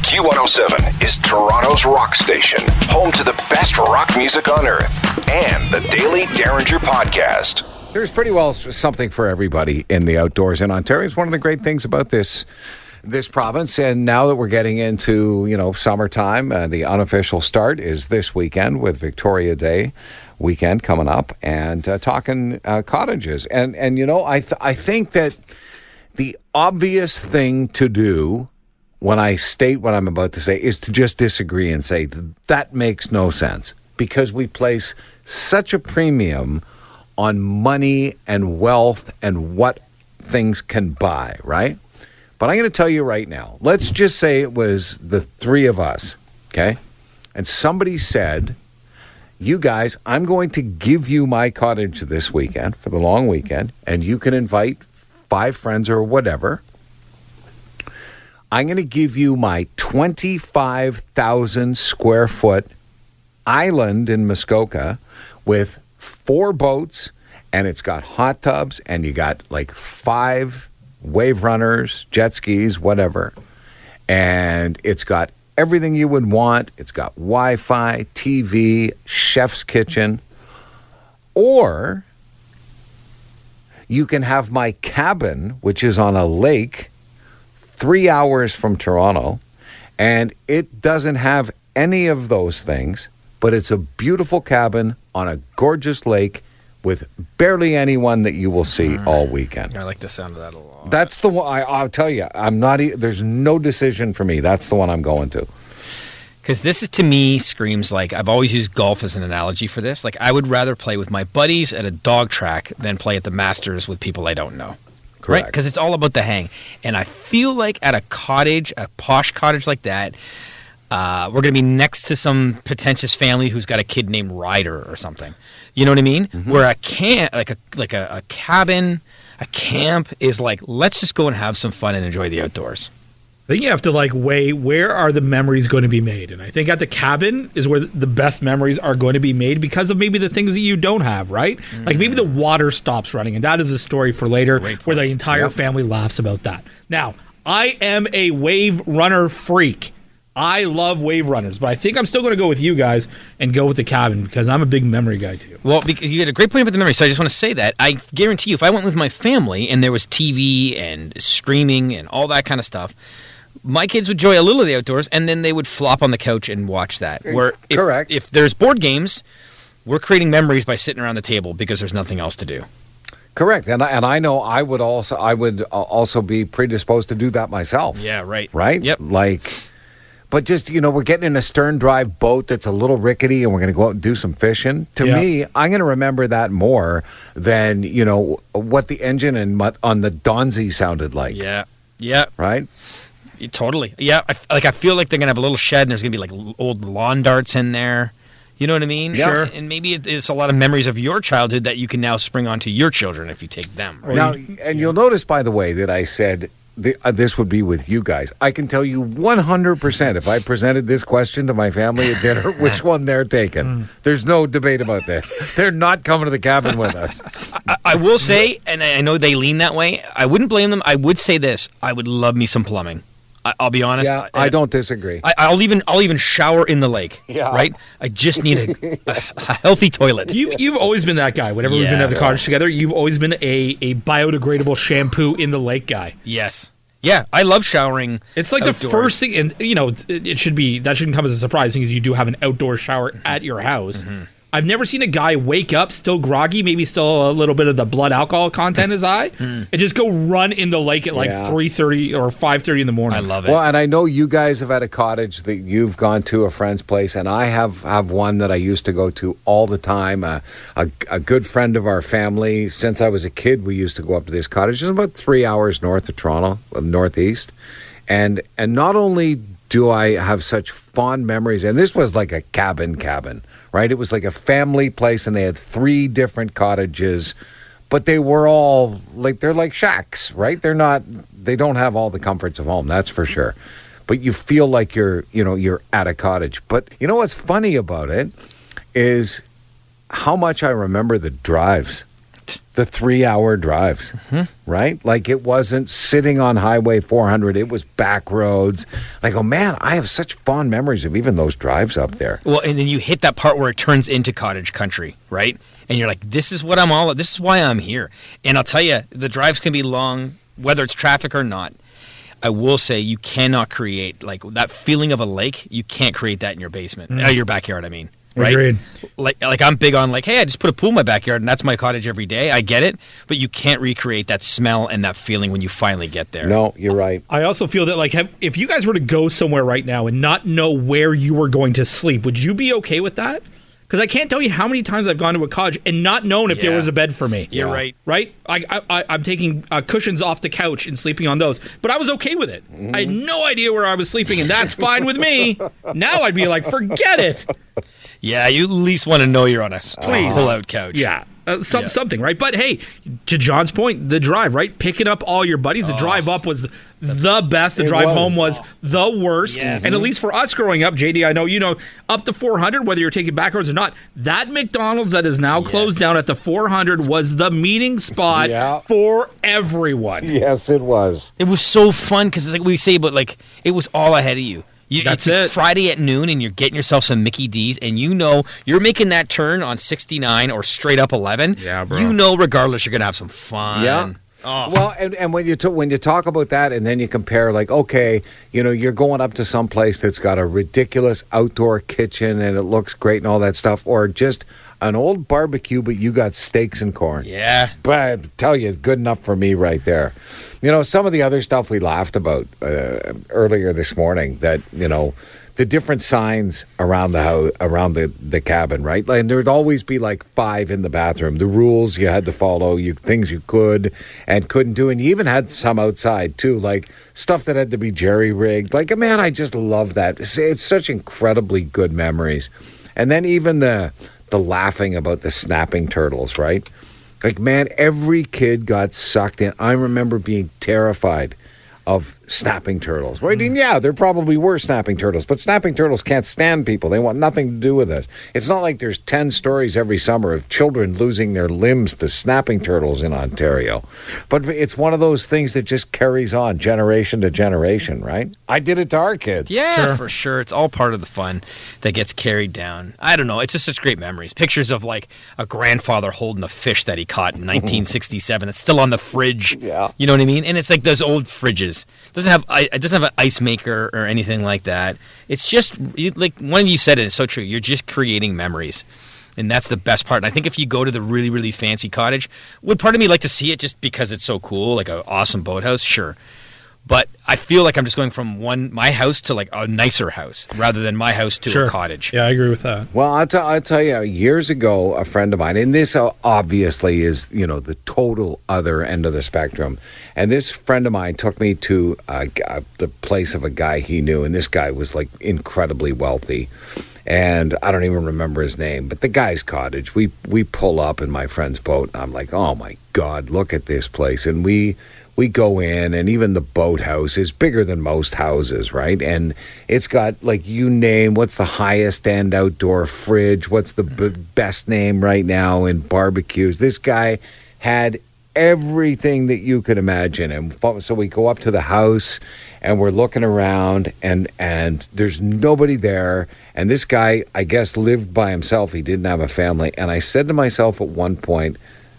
Q107 is Toronto's rock station, home to the best rock music on earth, and the Daily Derringer Podcast. There's pretty well something for everybody in the outdoors in Ontario. It's one of the great things about this province. And now that we're getting into, summertime, the unofficial start is this weekend with Victoria Day weekend coming up, and talking cottages. And I think that the obvious thing to do when I state what I'm about to say is to just disagree and say that makes no sense, because we place such a premium on money and wealth and what things can buy, right? But I'm going to tell you right now, let's just say it was the three of us, okay? And somebody said, you guys, I'm going to give you my cottage this weekend for the long weekend, and you can invite 5 friends or whatever. I'm going to give you my 25,000 square foot island in Muskoka with 4 boats, and it's got hot tubs, and you got like 5 wave runners, jet skis, whatever. And it's got everything you would want. It's got Wi-Fi, TV, chef's kitchen. Or you can have my cabin, which is on a lake 3 hours from Toronto, and it doesn't have any of those things, but it's a beautiful cabin on a gorgeous lake with barely anyone that you will see all weekend. I like the sound of that a lot. That's the one. I'll tell you, there's no decision for me. That's the one I'm going to. Because this is, to me, screams like, I've always used golf as an analogy for this. Like, I would rather play with my buddies at a dog track than play at the Masters with people I don't know. Correct. Right? Because it's all about the hang. And I feel like at a cottage, a posh cottage like that, we're going to be next to some pretentious family who's got a kid named Ryder or something. You know what I mean? Mm-hmm. Where a cabin, a camp is like, let's just go and have some fun and enjoy the outdoors. I think you have to weigh where are the memories going to be made. And I think at the cabin is where the best memories are going to be made because of maybe the things that you don't have, right? Mm-hmm. Like maybe the water stops running, and that is a story for later where the entire family laughs about that. Now, I am a wave runner freak. I love wave runners, but I think I'm still going to go with you guys and go with the cabin because I'm a big memory guy too. Well, you had a great point about the memory, so I just want to say that. I guarantee you, if I went with my family and there was TV and streaming and all that kind of stuff, my kids would enjoy a little of the outdoors, and then they would flop on the couch and watch that. Correct. If there's board games, we're creating memories by sitting around the table because there's nothing else to do. Correct, and I know I would also be predisposed to do that myself. Yeah, right. Right? Yep. But just, we're getting in a stern drive boat that's a little rickety, and we're going to go out and do some fishing. To me, I'm going to remember that more than, what the engine on the Donzi sounded like. Yeah. Yeah. Right? Totally. Yeah, I feel like they're going to have a little shed, and there's going to be like old lawn darts in there. You know what I mean? Yeah. Sure. And maybe it's a lot of memories of your childhood that you can now spring onto your children if you take them. Right? Now, and you'll notice, by the way, that I said this would be with you guys. I can tell you 100% if I presented this question to my family at dinner, which one they're taking. There's no debate about this. They're not coming to the cabin with us. I will say, and I know they lean that way, I wouldn't blame them. I would say this. I would love me some plumbing. I'll be honest. Yeah, I don't disagree. I'll even shower in the lake. Yeah. Right. I just need a healthy toilet. You've always been that guy. Whenever we've been at the cottage together, you've always been a biodegradable shampoo in the lake guy. Yes. Yeah, I love showering. It's like outdoors. The first thing, and it shouldn't come as a surprise, because you do have an outdoor shower at your house. Mm-hmm. I've never seen a guy wake up still groggy, maybe still a little bit of the blood alcohol content in his eye, and just go run in the lake at 3:30 or 5:30 in the morning. I love it. Well, and I know you guys have had a cottage that you've gone to a friend's place, and I have one that I used to go to all the time. A good friend of our family, since I was a kid, we used to go up to this cottage. It's about 3 hours north of Toronto, northeast. And not only do I have such fond memories, and this was like a cabin, right? It was like a family place, and they had 3 different cottages, but they were all they're like shacks, right? They don't have all the comforts of home, that's for sure. But you feel like you're at a cottage. But you know what's funny about it is how much I remember the drives. it. The 3-hour drives, right? Like it wasn't sitting on Highway 400. It was back roads. And I go, man, I have such fond memories of even those drives up there. Well, and then you hit that part where it turns into cottage country, right? And you're like, this is what I'm all. This is why I'm here. And I'll tell you, the drives can be long, whether it's traffic or not. I will say you cannot create like that feeling of a lake. You can't create that in your basement, your backyard. I mean. Right? Agreed. Like I'm big on like, hey, I just put a pool in my backyard and that's my cottage every day. I get it, but you can't recreate that smell and that feeling when you finally get there. No, you're right. I also feel that like if you guys were to go somewhere right now and not know where you were going to sleep, would you be okay with that? Because I can't tell you how many times I've gone to a cottage and not known if there was a bed for me. You're right. Right? I'm taking cushions off the couch and sleeping on those. But I was okay with it. I had no idea where I was sleeping, and that's fine with me. Now I'd be like, forget it. Yeah, you at least want to know you're on a pull-out couch. Yeah. Something, right? But hey, to John's point, the drive, right? Picking up all your buddies. The drive up was the best. The drive home was the worst. Yes. And at least for us growing up, JD, I know you know, up to 400, whether you're taking back roads or not, that McDonald's that is now closed down at the 400 was the meeting spot for everyone. Yes, it was. It was so fun because it's like we say, but like it was all ahead of you. That's it's Friday at noon, and you're getting yourself some Mickey D's, and you know you're making that turn on 69 or straight up 11. Yeah, bro. You know, regardless, you're gonna have some fun. Yeah. Oh. Well, and when you talk about that, and then you compare, like, okay, you know, you're going up to some place that's got a ridiculous outdoor kitchen and it looks great and all that stuff, or just an old barbecue, but you got steaks and corn. Yeah. But I tell you, good enough for me right there. You know, some of the other stuff we laughed about earlier this morning, that, you know, the different signs around the house, around the cabin, right? And there'd always be like 5 in the bathroom. The rules you had to follow, things you could and couldn't do. And you even had some outside too, like stuff that had to be jerry-rigged. Like, man, I just love that. It's such incredibly good memories. And then even the laughing about the snapping turtles, right? Like, man, every kid got sucked in. I remember being terrified of snapping turtles. Right? And yeah, there probably were snapping turtles, but snapping turtles can't stand people. They want nothing to do with us. It's not like there's 10 stories every summer of children losing their limbs to snapping turtles in Ontario. But it's one of those things that just carries on generation to generation, right? I did it to our kids. Yeah, for sure. It's all part of the fun that gets carried down. I don't know. It's just such great memories. Pictures of like a grandfather holding a fish that he caught in 1967. It's still on the fridge. Yeah. You know what I mean? And it's like those old fridges. It doesn't have an ice maker or anything like that. It's just like one of you said it. It's so true. You're just creating memories. And that's the best part. And I think if you go to the really, really fancy cottage, would part of me like to see it just because it's so cool, like an awesome boathouse? Sure. But I feel like I'm just going from my house to like a nicer house rather than my house to a cottage. Yeah, I agree with that. Well, I'll tell you, years ago, a friend of mine, and this obviously is, you know, the total other end of the spectrum. And this friend of mine took me to the place of a guy he knew. And this guy was like incredibly wealthy. And I don't even remember his name, but the guy's cottage, we pull up in my friend's boat. And I'm like, oh my God, look at this place. And we go in, and even the boathouse is bigger than most houses, right? And it's got, like, you name, what's the highest end outdoor fridge? What's the best name right now in barbecues? This guy had everything that you could imagine. And so we go up to the house, and we're looking around, and there's nobody there. And this guy, I guess, lived by himself. He didn't have a family. And I said to myself at one point,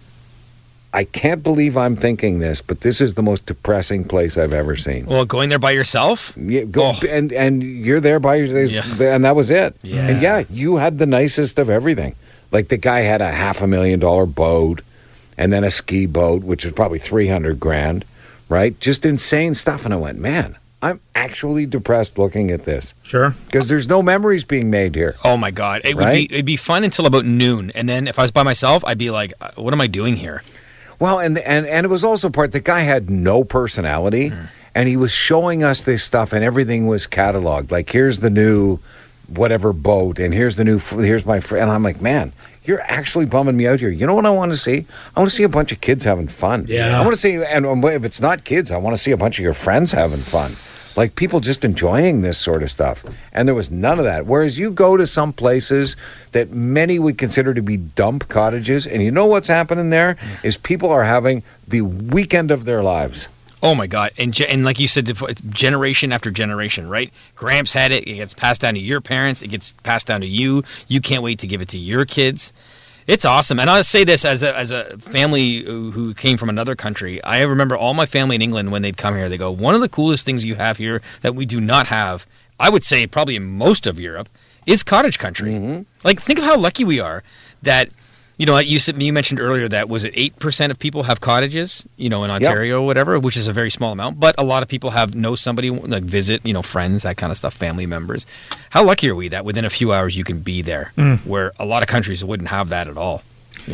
I can't believe I'm thinking this, but this is the most depressing place I've ever seen. Well, going there by yourself? Yeah, and you're there by yourself, and that was it. Yeah. And yeah, you had the nicest of everything. Like, the guy had a $500,000 boat, and then a ski boat, which was probably $300,000, right? Just insane stuff. And I went, man, I'm actually depressed looking at this. Sure. Because there's no memories being made here. Oh my God. It'd be fun until about noon. And then if I was by myself, I'd be like, what am I doing here? Well, and it was also the guy had no personality, and he was showing us this stuff, and everything was cataloged. Like, here's the new whatever boat, and here's my friend. And I'm like, man, you're actually bumming me out here. You know what I want to see? I want to see a bunch of kids having fun. Yeah. I want to see, and if it's not kids, I want to see a bunch of your friends having fun. Like people just enjoying this sort of stuff. And there was none of that. Whereas you go to some places that many would consider to be dump cottages, and you know what's happening there is people are having the weekend of their lives. Oh my God! And like you said, it's generation after generation, right? Gramps had it. It gets passed down to your parents. It gets passed down to you. You can't wait to give it to your kids. It's awesome. And I'll say this as a family who came from another country. I remember all my family in England when they'd come here. They go, one of the coolest things you have here that we do not have, I would say probably in most of Europe, is cottage country. Mm-hmm. Like, think of how lucky we are that. You know, you mentioned earlier that, was it 8% of people have cottages, in Ontario or whatever, which is a very small amount. But a lot of people know somebody, like visit, friends, that kind of stuff, family members. How lucky are we that within a few hours you can be there, where a lot of countries wouldn't have that at all,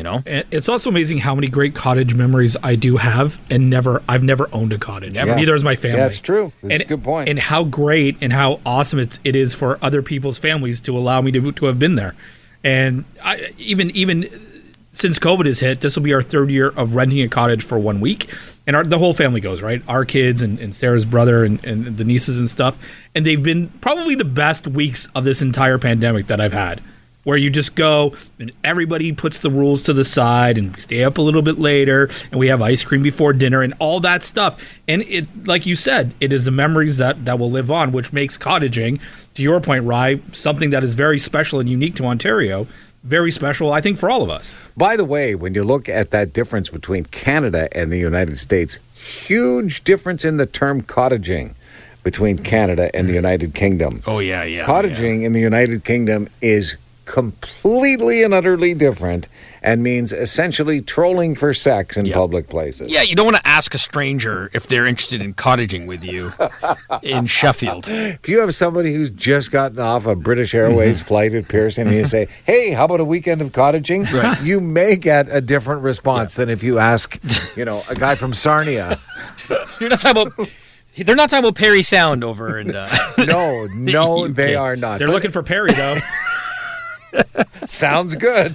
It's also amazing how many great cottage memories I do have, and I've never owned a cottage. Never. Neither has my family. Yeah, that's true. That's a good point. And how great and how awesome it is for other people's families to allow me to have been there. And even since COVID has hit, this will be our third year of renting a cottage for 1 week. And the whole family goes, right? Our kids and Sarah's brother and the nieces and stuff. And they've been probably the best weeks of this entire pandemic that I've had, where you just go and everybody puts the rules to the side and we stay up a little bit later and we have ice cream before dinner and all that stuff. And it, like you said, it is the memories that will live on, which makes cottaging, to your point, Rye, something that is very special and unique to Ontario. Very special, I think, for all of us. By the way, when you look at that difference between Canada and the United States, huge difference in the term cottaging between Canada and the United Kingdom. Oh, yeah. Cottaging in the United Kingdom is completely and utterly different and means essentially trolling for sex in public places. Yeah, you don't want to ask a stranger if they're interested in cottaging with you in Sheffield. If you have somebody who's just gotten off a British Airways flight at Pearson and you say, hey, how about a weekend of cottaging? Right. You may get a different response than if you ask, a guy from Sarnia. They're not talking about Perry Sound over in No, they are not. They're looking for Perry, though. Sounds good.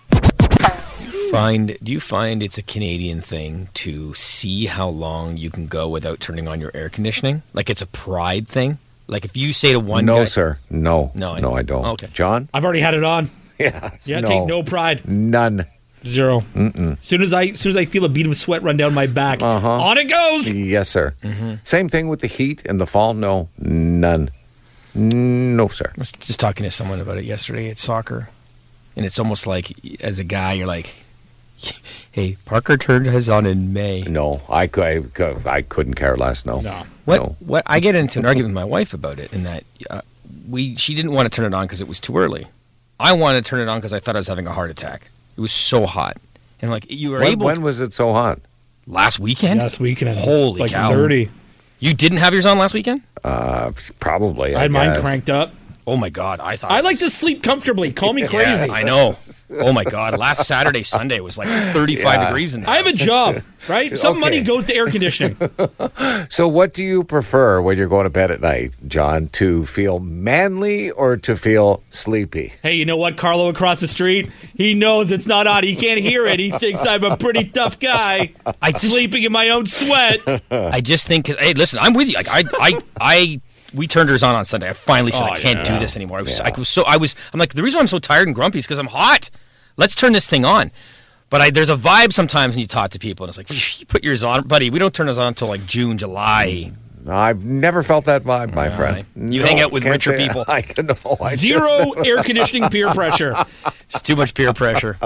Do you find it's a Canadian thing to see how long you can go without turning on your air conditioning? Like it's a pride thing? Like if you say to one guy... No, sir. No, I don't. Okay. John? I've already had it on. Yeah. Take no pride. None. Zero. As soon as I feel a bead of sweat run down my back, on it goes. Yes, sir. Mm-hmm. Same thing with the heat in the fall. No, none. No, sir. I was just talking to someone about it yesterday at soccer, and it's almost like, as a guy, you're like, hey, Parker turned his on in May. No, I couldn't care less, no. What I get into an argument with my wife about it, in that she didn't want to turn it on because it was too early. I wanted to turn it on because I thought I was having a heart attack. It was so hot. And like, you were able... When was it so hot? Last weekend? Last weekend. Holy cow. 30. You didn't have yours on last weekend? Probably. I had mine cranked up. Oh my God! I like to sleep comfortably. Call me crazy. Yeah, I know. Oh my God! Last Saturday, Sunday was like 35 degrees in there. I have a job, right? Some money goes to air conditioning. So, what do you prefer when you're going to bed at night, John? To feel manly or to feel sleepy? Hey, you know what? Carlo across the street, he knows it's not on. He can't hear it. He thinks I'm a pretty tough guy. Sleeping in my own sweat. I just think. Hey, listen, I'm with you. Like we turned hers on Sunday. I finally said I can't do this anymore. I'm like, the reason I'm so tired and grumpy is because I'm hot. Let's turn this thing on. But there's a vibe sometimes when you talk to people, and it's like, you put yours on, buddy. We don't turn ours on until like June, July. I've never felt that vibe, my friend. You hang out with richer people. Zero air conditioning peer pressure. It's too much peer pressure.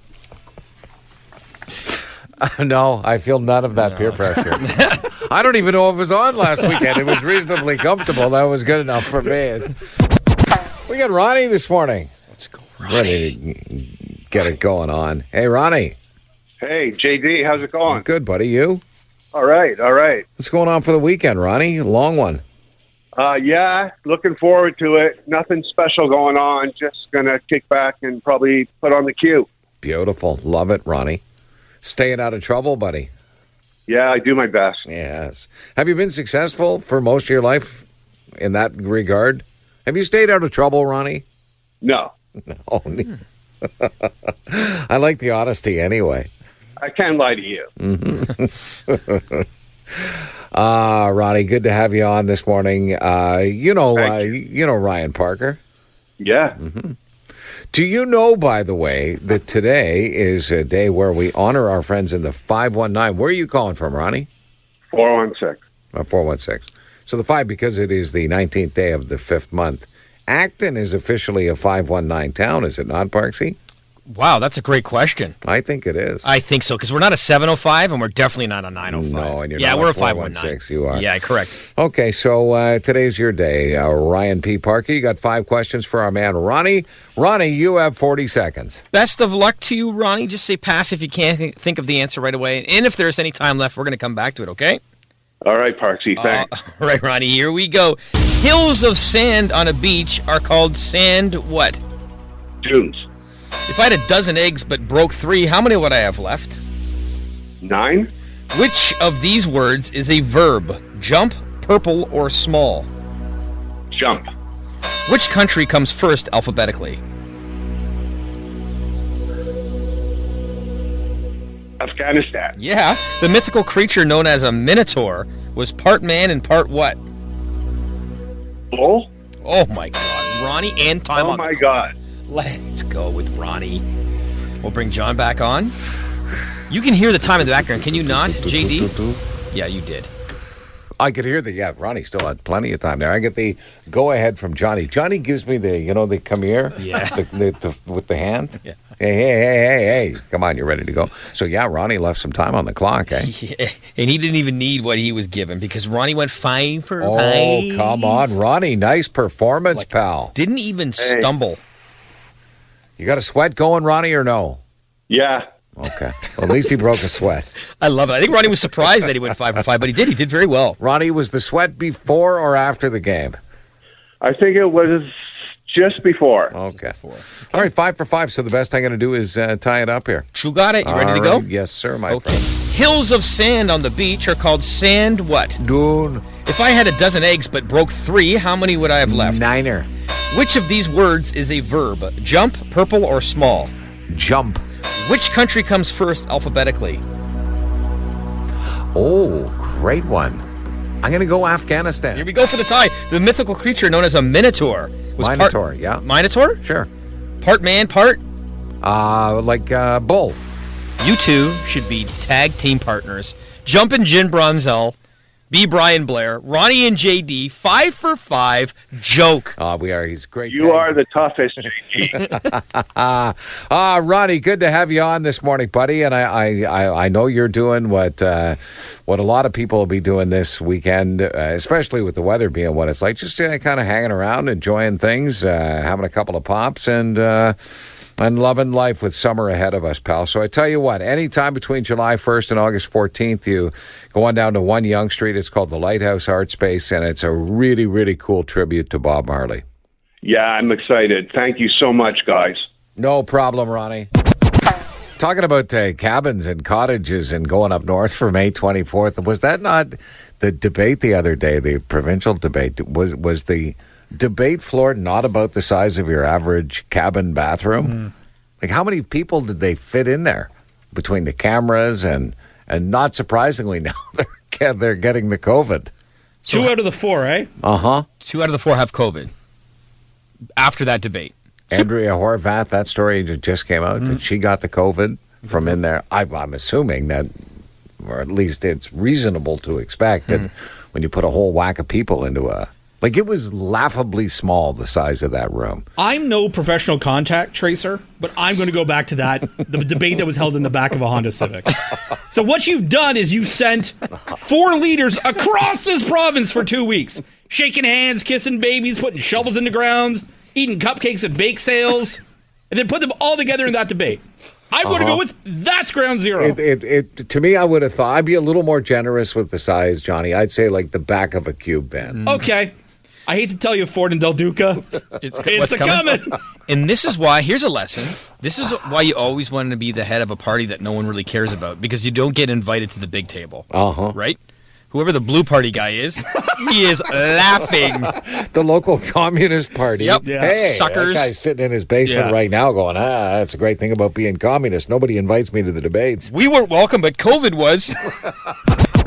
No, I feel none of that peer pressure. I don't even know if it was on last weekend. It was reasonably comfortable. That was good enough for me. We got Ronnie this morning. Let's go, Ronnie. Ready to get it going on. Hey, Ronnie. Hey, JD. How's it going? Good, buddy. You? All right. What's going on for the weekend, Ronnie? Long one. Yeah, looking forward to it. Nothing special going on. Just going to kick back and probably put on the queue. Beautiful. Love it, Ronnie. Staying out of trouble, buddy. Yeah, I do my best. Yes. Have you been successful for most of your life in that regard? Have you stayed out of trouble, Ronnie? No. No. I like the honesty anyway. I can't lie to you. Mm-hmm. Ronnie, good to have you on this morning. You know Ryan Parker. Yeah. Do you know, by the way, that today is a day where we honor our friends in the 519? Where are you calling from, Ronnie? 416. 416. So the 5, because it is the 19th day of the 5th month. Acton is officially a 519 town, is it not, Parksy? Wow, that's a great question. I think it is. I think so, because we're not a 705 and we're definitely not a 905. No, and you're not we're a a 516. You are. Yeah, correct. Okay, so today's your day. Ryan P. Parker, you got 5 questions for our man, Ronnie. Ronnie, you have 40 seconds. Best of luck to you, Ronnie. Just say pass if you can't think of the answer right away. And if there's any time left, we're going to come back to it, okay? All right, Parksy, thanks. All right, Ronnie, here we go. Hills of sand on a beach are called sand what? Dunes. If I had a dozen eggs but broke 3, how many would I have left? 9. Which of these words is a verb? Jump, purple, or small? Jump. Which country comes first alphabetically? Afghanistan. Yeah. The mythical creature known as a minotaur was part man and part what? Bull? Oh, my God. Ronnie and time on. Oh, my God. Let's go with Ronnie. We'll bring John back on. You can hear the time in the background. Can you not, JD? Yeah, you did. I could hear Ronnie still had plenty of time there. I get the go-ahead from Johnny. Johnny gives me the come here. Yeah. With the hand. Yeah. Hey. Come on, you're ready to go. So, yeah, Ronnie left some time on the clock, eh? Yeah. And he didn't even need what he was given because Ronnie went 5 for 5. Oh, come on, Ronnie. Nice performance, pal. Didn't even stumble. You got a sweat going, Ronnie, or no? Yeah. Okay. Well, at least he broke a sweat. I love it. I think Ronnie was surprised that he went 5 for 5, but he did. He did very well. Ronnie, was the sweat before or after the game? I think it was just before. Okay. All right, 5 for 5. So the best I'm going to do is tie it up here. True got it. You ready to go? Yes, sir, my friend. Hills of sand on the beach are called sand what? Dune. If I had a dozen eggs but broke 3, how many would I have left? 9er. Which of these words is a verb? Jump, purple, or small? Jump. Which country comes first alphabetically? Oh, great one. I'm going to go Afghanistan. Here we go for the tie. The mythical creature known as a minotaur. Minotaur, yeah. Minotaur? Sure. Part man, part? Bull. You two should be tag team partners. Jump and Jin Bronzel. B. Brian Blair, Ronnie and JD, 5 for 5, joke. We are. He's great. You are the toughest, JD. Ronnie, good to have you on this morning, buddy. And I know you're doing what a lot of people will be doing this weekend, especially with the weather being what it's like. Just kind of hanging around, enjoying things, having a couple of pops, and loving life with summer ahead of us, pal. So I tell you what, anytime between July 1st and August 14th, you go on down to 1 Yonge Street. It's called the Lighthouse Art Space, and it's a really, really cool tribute to Bob Marley. Yeah, I'm excited. Thank you so much, guys. No problem, Ronnie. Talking about cabins and cottages and going up north for May 24th, was that not the debate the other day, the provincial debate? Was the debate floor not about the size of your average cabin bathroom? Like, how many people did they fit in there between the cameras and not surprisingly now they're getting the COVID? 2 out of the 4, eh? 2 out of the 4 have COVID after that debate. Andrea Horvath, that story just came out. That she got the COVID from in there. I'm assuming that, or at least it's reasonable to expect that when you put a whole whack of people into it was laughably small, the size of that room. I'm no professional contact tracer, but I'm going to go back to the debate that was held in the back of a Honda Civic. So what you've done is you've sent 4 leaders across this province for 2 weeks, shaking hands, kissing babies, putting shovels in the ground, eating cupcakes at bake sales, and then put them all together in that debate. I'm going to go with that's ground zero. To me, I would have thought I'd be a little more generous with the size, Johnny. I'd say like the back of a cube van. Okay. I hate to tell you, Ford and Del Duca, it's coming. And this is why, here's a lesson. This is why you always want to be the head of a party that no one really cares about, because you don't get invited to the big table. Right? Whoever the blue party guy is, he is laughing. The local Communist Party. Yep. Yeah. Hey, suckers. that guy's sitting in his basement right now going, that's a great thing about being communist. Nobody invites me to the debates. We weren't welcome, but COVID was.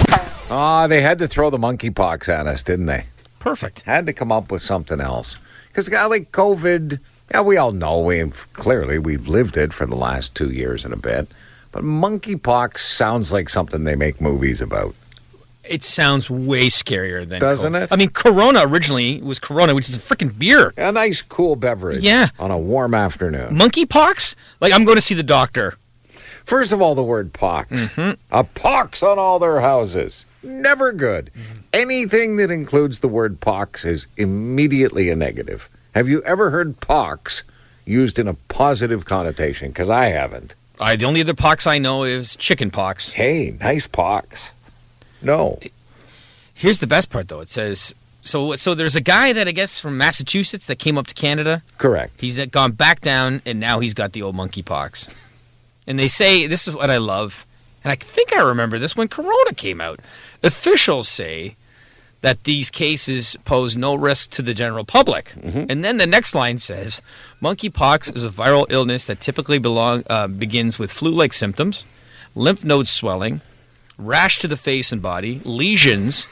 They had to throw the monkeypox at us, didn't they? Perfect. Had to come up with something else. Because like COVID, yeah, we all know we've lived it for the last 2 years and a bit. But monkeypox sounds like something they make movies about. It sounds way scarier than Doesn't COVID. it? I mean, Corona originally was Corona, which is a freaking beer. A nice, cool beverage. Yeah. On a warm afternoon. Monkeypox? Like, I'm going to see the doctor. First of all, the word pox. A pox on all their houses. Never good. Anything that includes the word pox is immediately a negative. Have you ever heard pox used in a positive connotation? Because I haven't. The only other pox I know is chicken pox. Hey, nice pox. No. Here's the best part, though. It says, so there's a guy that I guess from Massachusetts that came up to Canada. Correct. He's gone back down, and now he's got the old monkeypox. And they say, this is what I love, and I think I remember this when Corona came out. Officials say that these cases pose no risk to the general public. And then the next line says, monkeypox is a viral illness that typically begins with flu-like symptoms, lymph node swelling, rash to the face and body, lesions,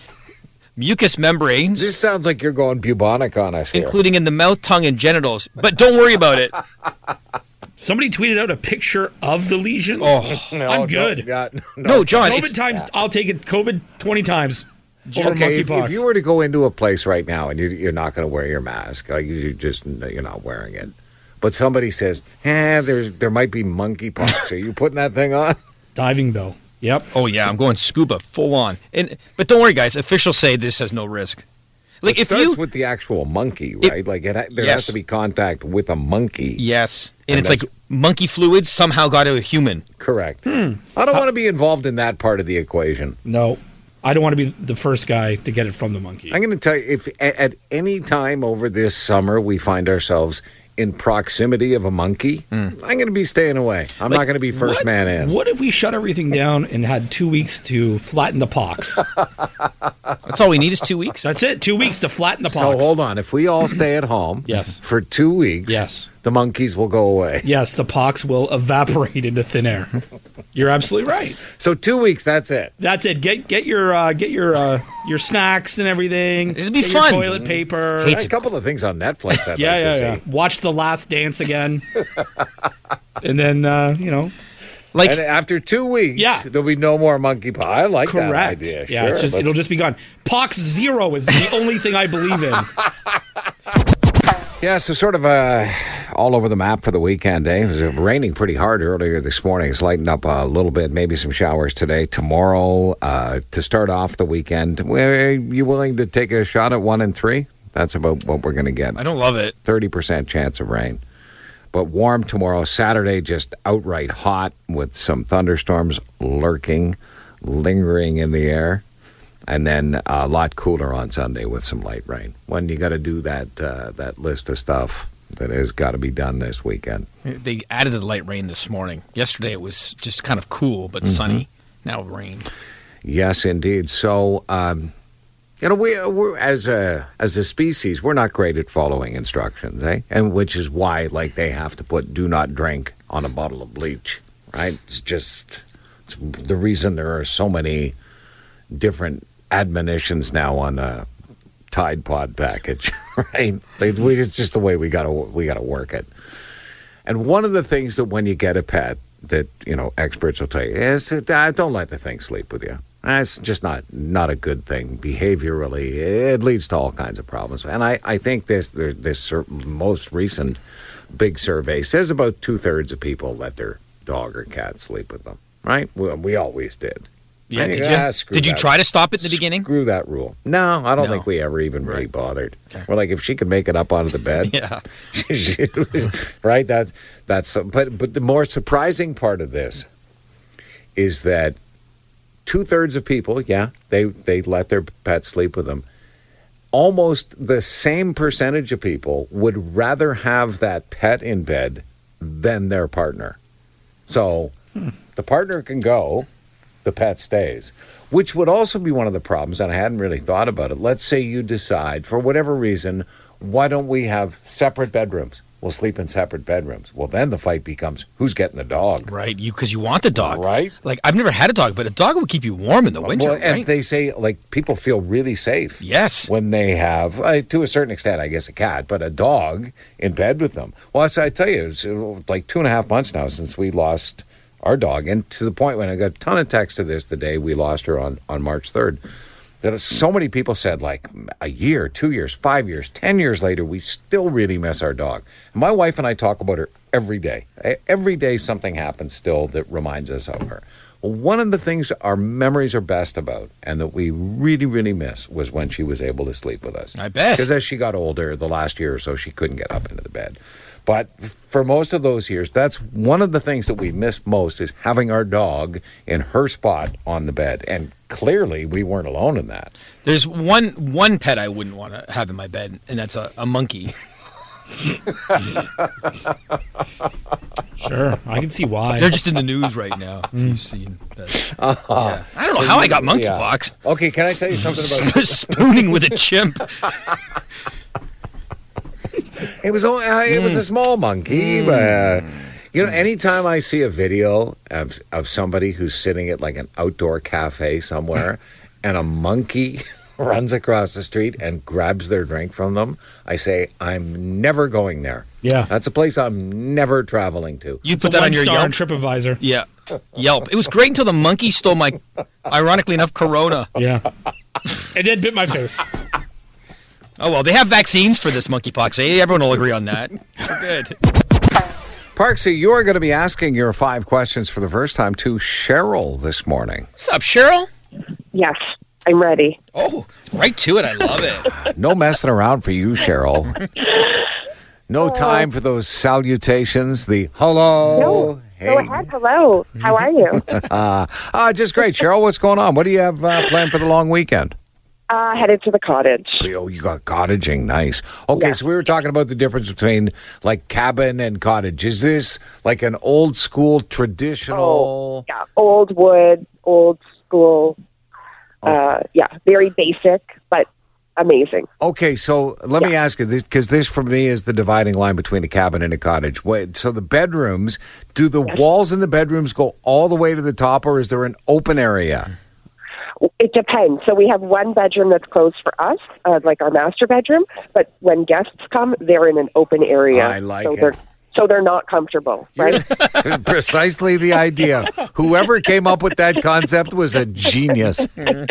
mucous membranes. This sounds like you're going bubonic on us here. Including in the mouth, tongue, and genitals. But don't worry about it. Somebody tweeted out a picture of the lesions. Oh, I'm good. No, John. COVID times, I'll take it. COVID 20 times. Over Okay, if monkeypox. you were to go into a place right now and you're not going to wear your mask, like you're not wearing it, but somebody says, there might be monkeypox. Are you putting that thing on? Diving bell. Yep. Oh, yeah, I'm going scuba full on. But don't worry, guys. Officials say this has no risk. Like, It starts with the actual monkey, right? There has to be contact with a monkey. Yes. And it's like monkey fluids somehow got to a human. Correct. I don't want to be involved in that part of the equation. No. I don't want to be the first guy to get it from the monkey. I'm going to tell you, if at any time over this summer we find ourselves in proximity of a monkey, I'm going to be staying away. I'm not going to be first man in. What if we shut everything down and had 2 weeks to flatten the pox? That's all we need is 2 weeks? That's it. 2 weeks to flatten the pox. So hold on. If we all stay at home Yes. for 2 weeks, Yes. the monkeys will go away. Yes, the pox will evaporate into thin air. You're absolutely right. So 2 weeks, that's it. That's it. Get your snacks and everything. It'll be Get fun. Your toilet paper. A couple of things on Netflix I'd like to see. Watch The Last Dance again. And then, Like, And after 2 weeks, Yeah. there'll be no more monkey pie. I like that correct. idea. Yeah, it's Sure, just, it'll just be gone. Pox zero is the only thing I believe in. Yeah, so sort of all over the map for the weekend, eh? It was raining pretty hard earlier this morning. It's lightened up a little bit, maybe some showers today. Tomorrow, to start off the weekend, are you willing to take a shot at 1 and 3? That's about what we're going to get. I don't love it. 30% chance of rain. But warm tomorrow. Saturday, just outright hot with some thunderstorms lingering in the air. And then a lot cooler on Sunday with some light rain. When you got to do that list of stuff that has got to be done this weekend. They added the light rain this morning. Yesterday it was just kind of cool but sunny. Now rain. Yes, indeed. So, we're as a species, we're not great at following instructions, eh? And which is why, they have to put "do not drink" on a bottle of bleach, right? It's the reason there are so many different admonitions now on a Tide Pod package, right? It's just the way we gotta work it. And one of the things that when you get a pet that experts will tell you is don't let the thing sleep with you. It's just not a good thing behaviorally. It leads to all kinds of problems. And I think this most recent big survey says about 2/3 of people let their dog or cat sleep with them. Right? We always did. Yeah, did you try to stop it in the beginning? Screw that rule. No, I don't think we ever even really bothered. Okay. We're like, if she could make it up onto the bed, Yeah. right? But the more surprising part of this is that 2/3 of people, they let their pets sleep with them. Almost the same percentage of people would rather have that pet in bed than their partner. So the partner can go. The pet stays, which would also be one of the problems, and I hadn't really thought about it. Let's say you decide, for whatever reason, why don't we have separate bedrooms? will sleep in separate bedrooms. Well, then the fight becomes who's getting the dog. Right, because you want the dog. Right. Like, I've never had a dog, but a dog would keep you warm in the winter, Well, and right? they say, like, people feel really safe. Yes. When they have, to a certain extent, I guess, a cat, but a dog in bed with them. Well, I tell you, it's like 2.5 months now since we lost our dog, and to the point when I got a ton of texts to this the day we lost her on March 3rd. That so many people said, like, a year, 2 years, 5 years, 10 years later, we still really miss our dog. And my wife and I talk about her every day. Every day something happens still that reminds us of her. Well, one of the things our memories are best about and that we really, really miss was when she was able to sleep with us. I bet. Because as she got older, the last year or so, she couldn't get up into the bed. But for most of those years, that's one of the things that we missed most is having our dog in her spot on the bed. And clearly, we weren't alone in that. There's one pet I wouldn't want to have in my bed, and that's a monkey. Sure, I can see why. They're just in the news right now. If you've seen that. Yeah. I don't know how I got monkeypox. Okay, can I tell you something about Spooning with a chimp. It was a small monkey, but anytime I see a video of somebody who's sitting at like an outdoor cafe somewhere, and a monkey runs across the street and grabs their drink from them, I say, I'm never going there. Yeah. That's a place I'm never traveling to. You It's put a that on your one-star Yelp? on TripAdvisor. Yeah. Yelp. It was great until the monkey stole my, ironically enough, Corona. Yeah. And then bit my face. Oh, well, they have vaccines for this monkeypox. Eh? Everyone will agree on that. We're good. Parksy, you are going to be asking your 5 questions for the first time to Cheryl this morning. What's up, Cheryl? Yes, I'm ready. Oh, right to it. I love it. No messing around for you, Cheryl. No time for those salutations, the hello. No, go ahead. Hello. How are you? Just great. Cheryl, what's going on? What do you have planned for the long weekend? Headed to the cottage. Oh, you got cottaging. Nice. Okay, Yeah. so we were talking about the difference between like cabin and cottage. Is this like an old school traditional? Yeah, old wood, old school. Yeah, very basic, but amazing. Okay, so let me ask you this, because this for me is the dividing line between a cabin and a cottage. Wait, so the bedrooms, do the walls in the bedrooms go all the way to the top, or is there an open area? It depends. So we have one bedroom that's closed for us, like our master bedroom. But when guests come, they're in an open area. I like so it. So they're not comfortable, right? Precisely the idea. Whoever came up with that concept was a genius.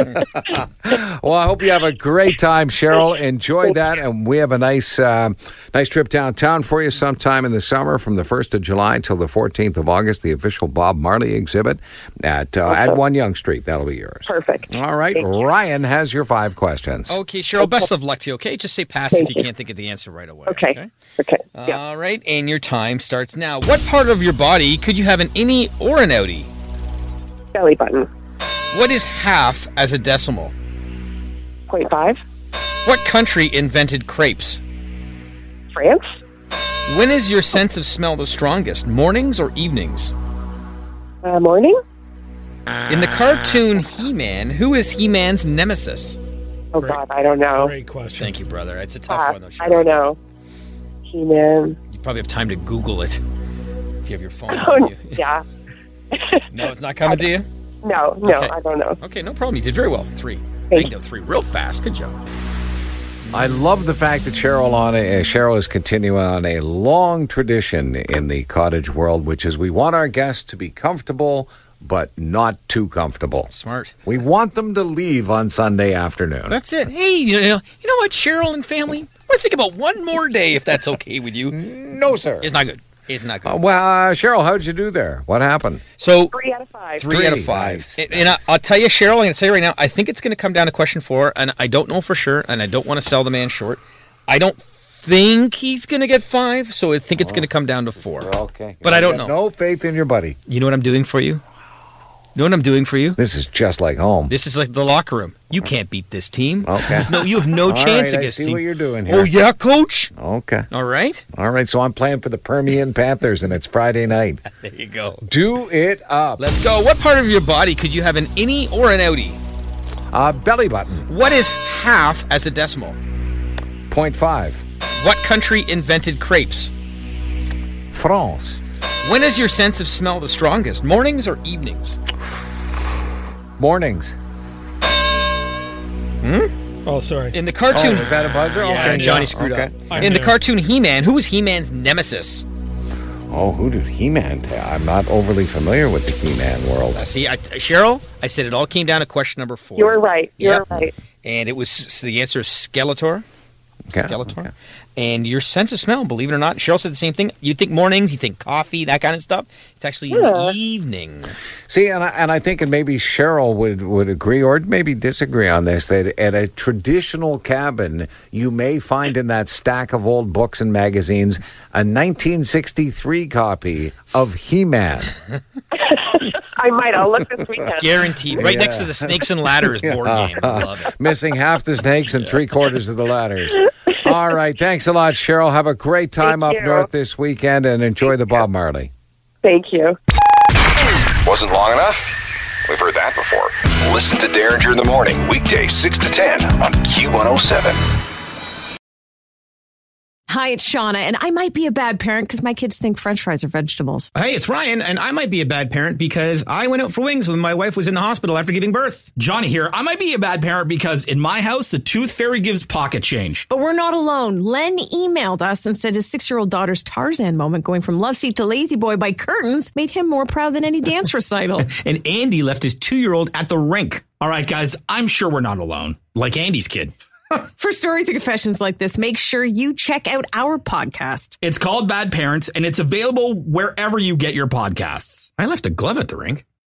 Well, I hope you have a great time, Cheryl. Enjoy that, and we have a nice trip downtown for you sometime in the summer from the 1st of July till the 14th of August, the official Bob Marley exhibit at 1 Young Street. That'll be yours. Perfect. All right. Ryan has your 5 questions. Okay, Cheryl, best of luck to you, okay? Just say pass if you can't think of the answer right away. Okay. Yeah. All right, and your time starts now. What part of your body could you have an innie or an outie? Belly button. What is half as a decimal? 0.5. What country invented crepes? France. When is your sense of smell the strongest, mornings or evenings? Morning. In the cartoon He-Man, who is He-Man's nemesis? Oh, God, I don't know. Great question. Thank you, brother. It's a tough one, though, Cheryl. I don't know. He-Man. You probably have time to Google it if you have your phone. Oh, on you. yeah. No, it's not coming to you? No, Okay. I don't know. Okay, no problem. You did very well. 3. Thank Banged out 3 real fast. Good job. I love the fact that Cheryl is continuing on a long tradition in the cottage world, which is we want our guests to be comfortable, but not too comfortable. Smart. We want them to leave on Sunday afternoon. That's it. Hey, you know what, Cheryl and family? We're thinking about one more day, if that's okay with you. No, sir. It's not good. It's not good. Cheryl, how did you do there? What happened? So 3 out of 5. 3 out of 5. Nice. And I'll tell you, Cheryl, I'm going to tell you right now, I think it's going to come down to question 4, and I don't know for sure, and I don't want to sell the man short. I don't think he's going to get 5, so I think it's going to come down to 4. Okay. But I don't You got know. No faith in your buddy. You know what I'm doing for you? You know what I'm doing for you? This is just like home. This is like the locker room. You can't beat this team. Okay. No, you have no All chance right, I against see team. what you're doing here. Oh, yeah, coach? Okay. All right. All right, so I'm playing for the Permian Panthers, and it's Friday night. There you go. Do it up. Let's go. What part of your body could you have an innie or an outie? Belly button, What is half as a decimal? 0.5. What country invented crepes? France. When is your sense of smell the strongest? Mornings or evenings? Mornings. Oh, sorry. In the cartoon... is that a buzzer? Yeah, Okay, Johnny screwed up. I In the knew. cartoon He-Man, who was He-Man's nemesis? Oh, who did He-Man take? I'm not overly familiar with the He-Man world. See, Cheryl, I said it all came down to question number 4. You're right. You're Yep. right. And it was, so the answer is Skeletor. Okay, Skeletor. okay. And your sense of smell, believe it or not, Cheryl said the same thing. You think mornings, you think coffee, that kind of stuff. It's actually in the evening. See, and I think, and maybe Cheryl would agree or maybe disagree on this, that at a traditional cabin, you may find in that stack of old books and magazines a 1963 copy of He-Man. I might. I'll look this weekend. Guaranteed. Right next to the Snakes and Ladders board game. I love it. Missing half the snakes and 3/4 of the ladders. All right. Thanks a lot, Cheryl. Have a great time Thank up you. north this weekend and enjoy the Bob Marley. Thank you. Wasn't long enough? We've heard that before. Listen to Derringer in the Morning, weekdays 6 to 10 on Q107. Hi, it's Shauna, and I might be a bad parent because my kids think French fries are vegetables. Hey, it's Ryan, and I might be a bad parent because I went out for wings when my wife was in the hospital after giving birth. Johnny here. I might be a bad parent because in my house, the tooth fairy gives pocket change. But we're not alone. Len emailed us and said his 6-year-old daughter's Tarzan moment going from love seat to lazy boy by curtains made him more proud than any dance recital. And Andy left his 2-year-old at the rink. All right, guys, I'm sure we're not alone. Like Andy's kid. For stories and confessions like this, make sure you check out our podcast. It's called Bad Parents, and it's available wherever you get your podcasts. I left a glove at the rink.